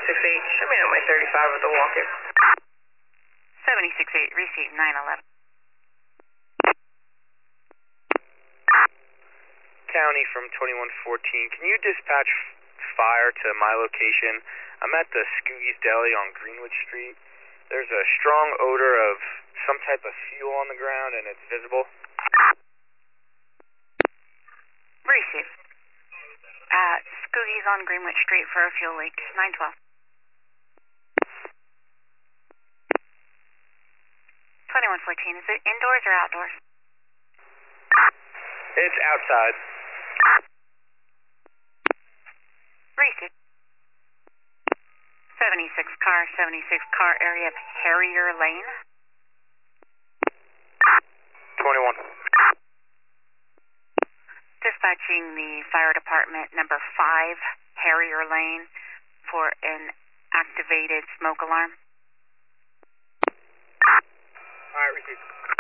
Show me on my 35 with the walker. 768, receive 911. County from 2114. Can you dispatch fire to my location? I'm at the Scoogies Deli on Greenwood Street. There's a strong odor of some type of fuel on the ground and it's visible. Receive. Scoogies on Greenwich Street for a fuel leak. 912. 2114, is it indoors or outdoors? It's outside. Receive. 76 car area of Harrier Lane. 21. Dispatching the fire department number 5, Harrier Lane, for an activated smoke alarm. Alright, receive.